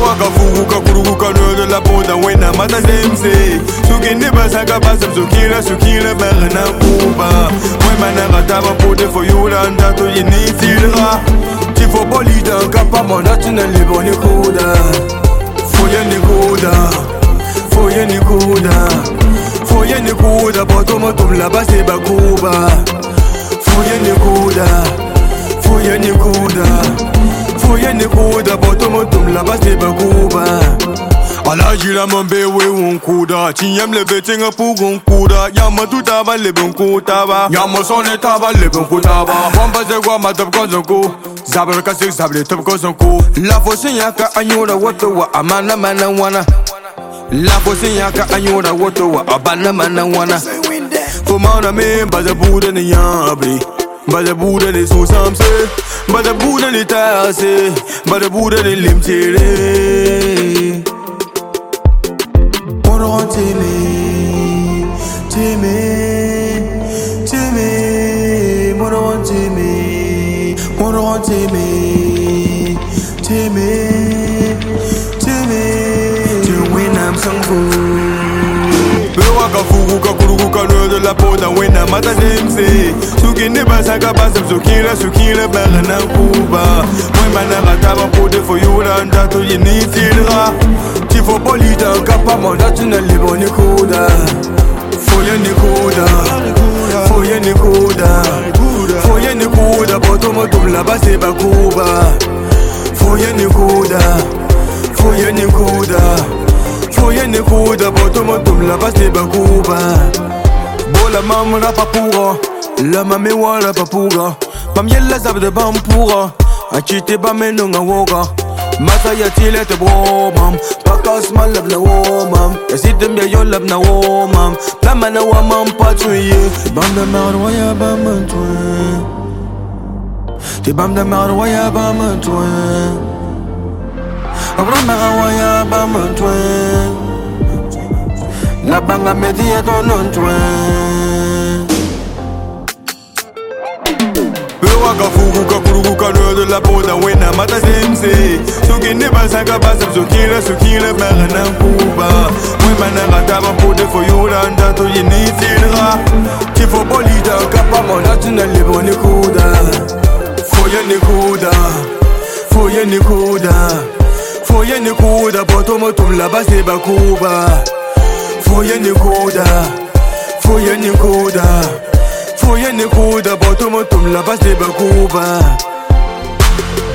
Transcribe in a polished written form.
wakafukuka kurukuka nodo la ponta wena mata zemse sukini basaka basa sukira bagana kuba wemana gataba pode for you landa to yinitira tifo bolida kapa monati na liboni kuda foye ni kuda botomo tumla base bakuba foye ni kuda botomo tumla base bakuba ala jira mambe we unkuda chinyam le betinga pugun kuda yama tutaba le bunkutaba yama sone taba le bunkutaba bomba ze gwa madab kozonku zabra ka sik zable top kozonku la fosinya ka anyura woto wa amana mana wana la fosinya ka anyura woto wa abana mana wana fumana me bazabuda ni yabre bazabuda ni susamse bazabuda ni tase bazabuda ni limtere wakafukuka kurukuka nodo la ponta wena mata zemse sukini basaka basa sukira bagana kuba wemana gataba pode for you landa to yinitira tifo bolida kapa monati na liboni kuda foye ni kuda botomo tumla base bakuba foye ni kuda botomo tumla base bakuba bola mamra papura la mame wala papura pamyella zabde bampura achite bamenunga woga masa ya tile te bromam pakas malab na womam yasitem ya yolab na womam plama na wamam patruye bamda marwaya bamantwe te bamda marwaya bamantwe abrama waya bamantwe la banga media tonontwe wakafukuka kurukuka nodo la ponta wena mata zemse sukini basaka basa sukira bagana kuba wemana gataba pode for you landa to yinitira tifo bolida kapa monati na liboni kuda foye ni kuda botomo tumla base bakuba foye ni kuda botomo tumla base bakuba